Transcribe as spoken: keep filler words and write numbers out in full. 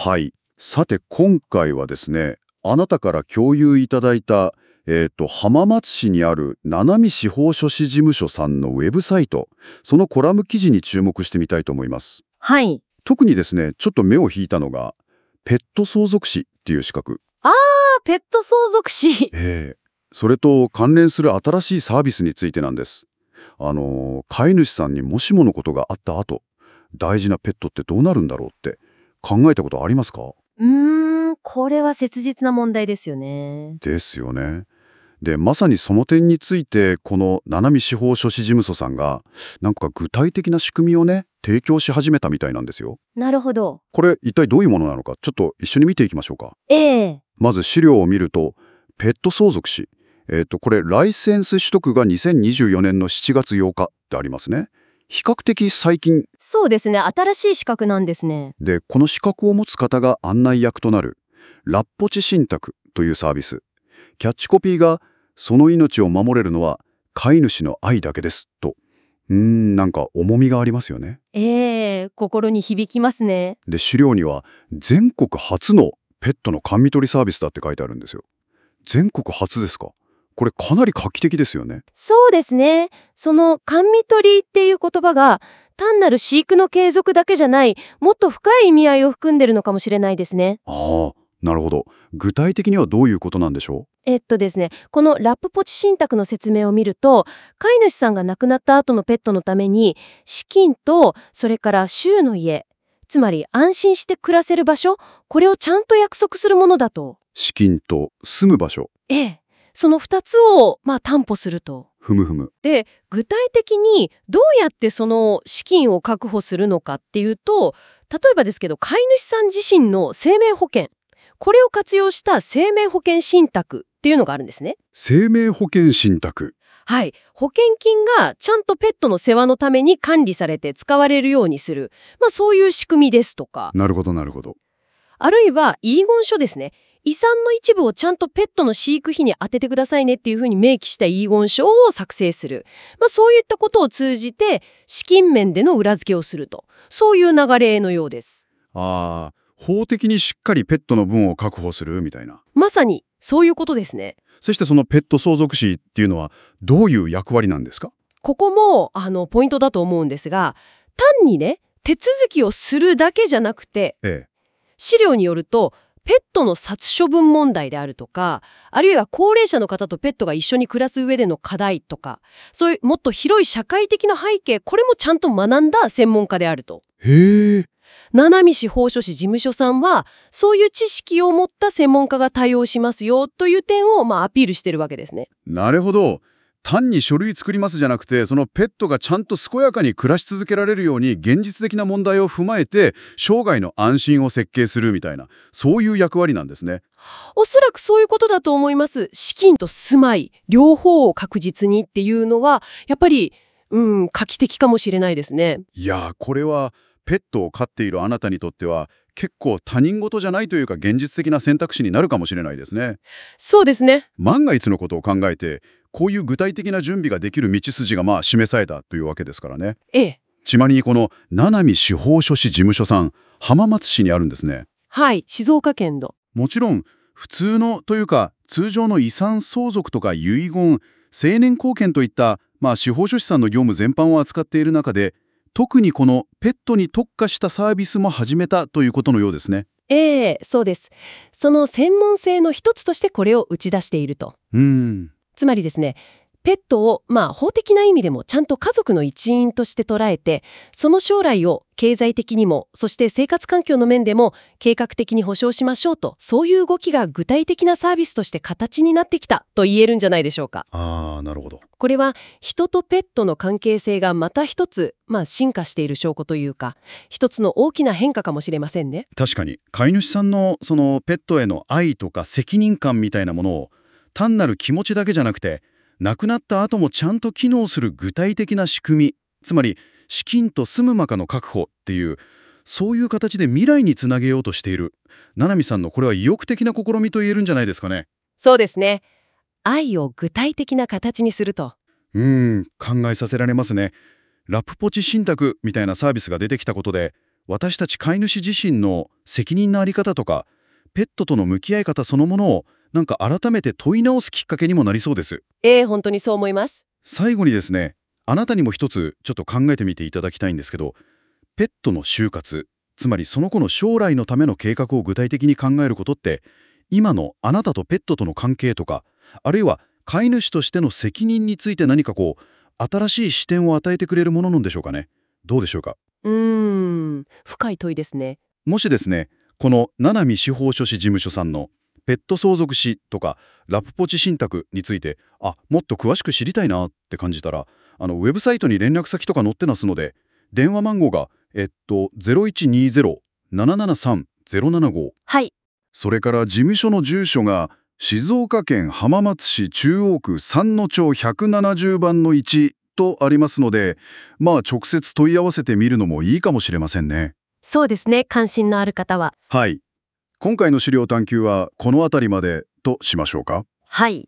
はい。さて今回はですね、あなたから共有いただいた、えーと、浜松市にある七海司法書士事務所さんのウェブサイト、そのコラム記事に注目してみたいと思います。 はい。 特にですね、ちょっと目を引いたのが、ペット相続士っていう資格。 あー、ペット相続士。 ええそれと関連する新しいサービスについてなんです。あのー飼い主さんにもしものことがあった後、大事なペットってどうなるんだろうって考えたことありますか？ うーん、これは切実な問題ですよね。 ですよね。で、まさにその点について、この七海司法書士事務所さんが、なんか具体的な仕組みをね、提供し始めたみたいなんですよ。 なるほど。 これ、一体どういうものなのか、ちょっと一緒に見ていきましょうか。 ええ。 まず資料を見ると、ペット相続士。えっと、これ、ライセンス取得がにせんにじゅうよねんのしちがつようかってありますね。比較的最近そうですね。新しい資格なんですね。 で、この資格を持つ方が案内役となる、ラッポチ信託というサービス。キャッチコピーが、その命を守れるのは飼い主の愛だけですと。うーん、なんか重みがありますよね。 ええ、心に響きますね。 で、資料には全国初のペットの甘味取りサービスだって書いてあるんですよ。全国初ですか？これかなり画期的ですよね。 そうですね。その甘味取りっていう言葉が単なる飼育の継続だけじゃない、もっと深い意味合いを含んでるのかもしれないですね。 ああ、なるほど。具体的にはどういうことなんでしょえっとですね、このラップポチ信託の説明を見ると、飼い主さんが亡くなった後のペットのために、資金と、それから週の家、つまり安心して暮らせる場所、これをちゃんと約束するものだと。 う？資金と住む場所。 ええ、そのふたつを、まあ、担保すると。 ふむふむ。 で、具体的にどうやってその資金を確保するのかっていうと、例えばですけど、飼い主さん自身の生命保険、これを活用した生命保険信託っていうのがあるんですね。 生命保険信託。 はい。保険金がちゃんとペットの世話のために管理されて使われるようにする。まあそういう仕組みですとか。 なるほど、なるほど。 あるいは遺言書ですね。遺産の一部をちゃんとペットの飼育費に当ててくださいねっていうふうに明記した遺言書を作成する。まあそういったことを通じて資金面での裏付けをすると。そういう流れのようです。 ああ、法的にしっかりペットの分を確保するみたいな。 まさにそういうことですね。 そしてそのペット相続士っていうのはどういう役割なんですか？ ここもあのポイントだと思うんですが、単にね、手続きをするだけじゃなくて、 ええ。 資料によると、ペットの殺処分問題であるとか、あるいは高齢者の方とペットが一緒に暮らす上での課題とか、そういうもっと広い社会的な背景、これもちゃんと学んだ専門家であると。 へえ。 七海司法書士事務所さんは、そういう知識を持った専門家が対応しますよという点をまあアピールしてるわけですね。 なるほど。単に書類作りますじゃなくて、そのペットがちゃんと健やかに暮らし続けられるように現実的な問題を踏まえて生涯の安心を設計するみたいな、そういう役割なんですね。 おそらくそういうことだと思います。資金と住まい、両方を確実にっていうのは、やっぱり、うん、画期的かもしれないですね。 いやー、これはペットを飼っているあなたにとっては結構他人事じゃないというか現実的な選択肢になるかもしれないですね。 そうですね。 万が一のことを考えて、こういう具体的な準備ができる道筋がまあ示されたというわけですからね。 ええ。 ちなみにこの七海司法書士事務所さん、浜松市にあるんですね。 はい、静岡県の。 もちろん普通のというか通常の遺産相続とか遺言、成年後見といったまあ司法書士さんの業務全般を扱っている中で、特にこのペットに特化したサービスも始めたということのようですね。 ええ、そうです。その専門性の一つとしてこれを打ち出していると。 うーん。 つまりですね、ペットを、まあ、法的な意味でもちゃんと家族の一員として捉えて、その将来を経済的にも、そして生活環境の面でも計画的に保障しましょうと、そういう動きが具体的なサービスとして形になってきたと言えるんじゃないでしょうか。 ああ、なるほど。 これは人とペットの関係性がまた一つ、まあ、進化している証拠というか、一つの大きな変化かもしれませんね。 確かに飼い主さんのそのペットへの愛とか責任感みたいなものを単なる気持ちだけじゃなくて、亡くなった後もちゃんと機能する具体的な仕組み、つまり資金と住む間の確保っていう、そういう形で未来につなげようとしている七海さんの、これは意欲的な試みと言えるんじゃないですかね。 そうですね。愛を具体的な形にすると。 うーん、考えさせられますね。ラップポチ信託みたいなサービスが出てきたことで、 私たち飼い主自身の責任のあり方とか、ペットとの向き合い方そのものをなんか改めて問い直すきっかけにもなりそうです。 ええ、本当にそう思います。 最後にですね、あなたにも一つちょっと考えてみていただきたいんですけど、ペットの就活、つまりその子の将来のための計画を具体的に考えることって、今のあなたとペットとの関係とか、あるいは飼い主としての責任について何かこう、新しい視点を与えてくれるものなんでしょうかね。どうでしょうか。 うーん、深い問いですね。 もしですね、この七海司法書士事務所さんのペット相続士とかラプポチ信託について、あ、もっと詳しく知りたいなって感じたら、あのウェブサイトに連絡先とか載ってますので、電話番号がえっと ゼロいちにゼロ ななななさん ゼロななご、 はい。 それから事務所の住所が静岡県浜松市中央区三野町ひゃくななじゅうばんのいちとありますので、まあ直接問い合わせてみるのもいいかもしれませんね。 そうですね。関心のある方は。 はい。今回の資料探求はこの辺りまでとしましょうか。 はい。